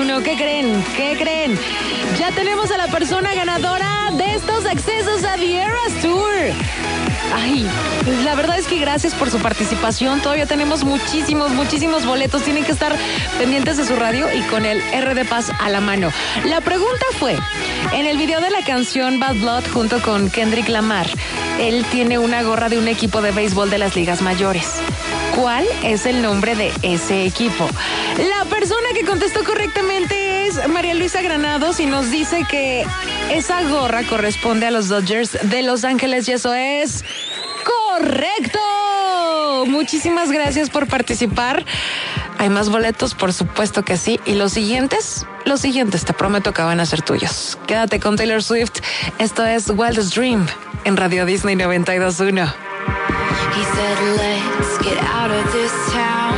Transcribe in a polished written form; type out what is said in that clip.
91. ¿Qué creen? ¿Qué creen? Ya tenemos a la persona ganadora de estos accesos a The Eras Tour. Ay, la verdad es que gracias por su participación. Todavía tenemos muchísimos boletos. Tienen que estar pendientes de su radio y con el R de Paz a la mano. La pregunta fue, en el video de la canción Bad Blood junto con Kendrick Lamar, él tiene una gorra de un equipo de béisbol de las ligas mayores. ¿Cuál es el nombre de ese equipo? La persona que contestó correctamente es María Luisa Granados y nos dice que esa gorra corresponde a los Dodgers de Los Ángeles y eso es correcto. Muchísimas gracias por participar. ¿Hay más boletos? Por supuesto que sí. ¿Y los siguientes te prometo que van a ser tuyos. Quédate con Taylor Swift. Esto es Wildest Dream en Radio Disney 92.1. He said, let's get out of this town.